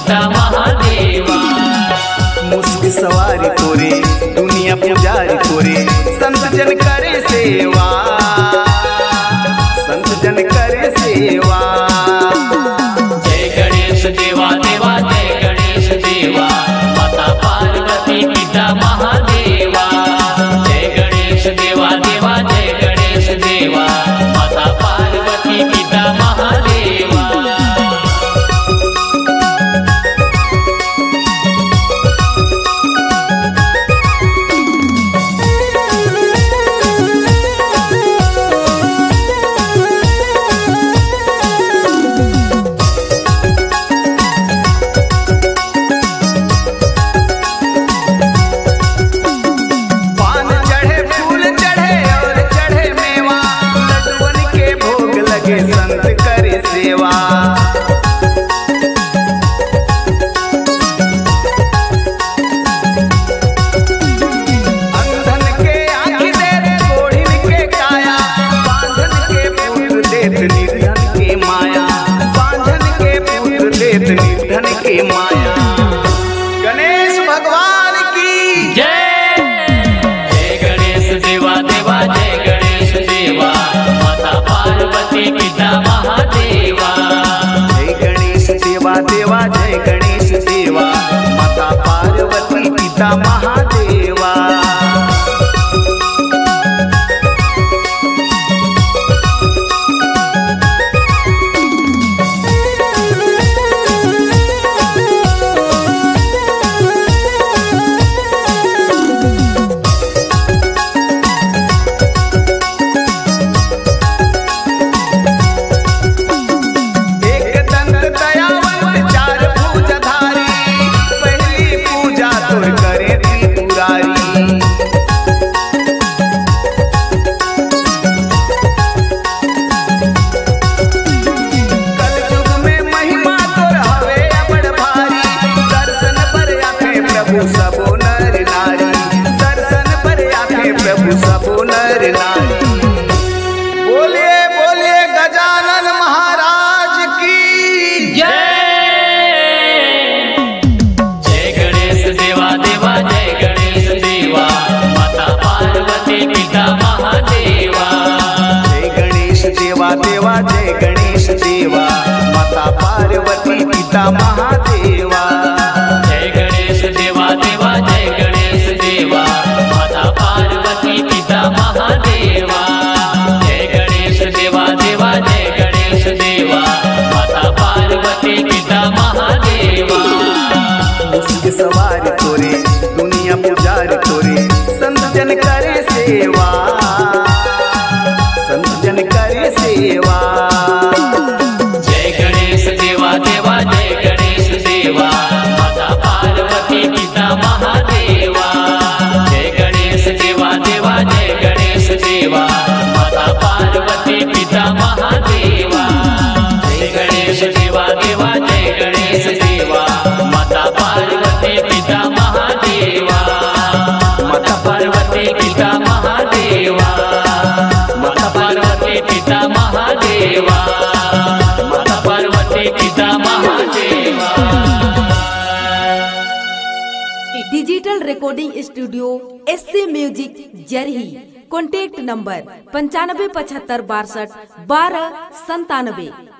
पिता महादेवा। मुस्क सवारी तोरे दुनिया पुजारी तोरे, संत जन करे सेवा, संत जन करे सेवा। जय गणेश देवा देवा, जय गणेश देवा, माता पार्वती पिता महादेवा। जय गणेश देवा देवा, जय गणेश देवा, माता पार्वती पिता महादेवा। संत करे सेवा, अंधन के आँखी देत, कोढ़िन के काया, बांधन के पुत्र देत निर्धन के माया, बांधन के पुत्र देत निर्धन के माया। गणेश भगवान की जय। जय गणेश देवा देवा, जय गणेश देवा, माता पार्वती पिता महादेवा। जय गणेश देवा देवा, जय गणेश देवा, माता पार्वती पिता महादेवा। प्रभु सबो नर नारी, दर्शन पर आते प्रभु सबो नर नारी। बोलिए बोलिए गजानन महाराज की जय। जय गणेश देवा देवा, जय गणेश देवा, माता पार्वती पिता महादेवा। जय गणेश देवा देवा, जय गणेश देवा, माता पार्वती पिता महादेवा। जय गणेश देवा देवा, जय गणेश देवा, माता पार्वती पिता महादेवा। जय गणेश देवा देवा, जय गणेश देवा, माता पार्वती पिता महादेवा। मुस्क सवारी तोरे दुनिया पुजारी तोरे, संत जन करे सेवा, संत जन करे सेवा। जय गणेश देवा देवा, जय गणेश देवा, माता पार्वती पिता महादेवा। जय गणेश देवा देवा, जय गणेश देवा, माता पार्वती पिता महादेवा। जय गणेश देवा देवा, जय गणेश देवा, माता पार्वती पिता महादेवा। माता पार्वती पिता महादेवा, माता पार्वती पिता महादेवा, माता पार्वती पिता Mahadeva. Digital recording studio SC music जरही। Contact number 9575 62 12 97।